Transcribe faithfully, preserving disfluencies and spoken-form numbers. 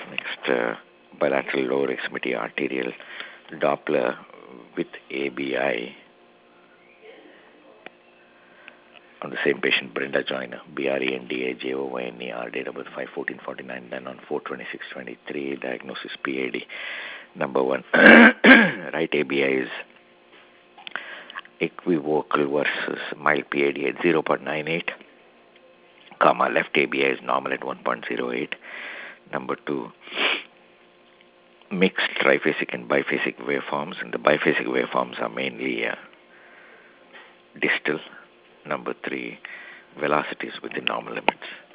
Next, uh, bilateral lower extremity arterial Doppler with A B I on the same patient, Brenda Joyner, B R E N D A J O Y N E R, date of birth five fourteen forty-nine, done on four twenty-six twenty-three, diagnosis P A D. Number one, right A B I is equivocal versus mild P A D at zero point nine eight, comma, left A B I is normal at one point zero eight. Number two, mixed triphasic and biphasic waveforms, and the biphasic waveforms are mainly uh, distal. Number three, velocities within normal limits.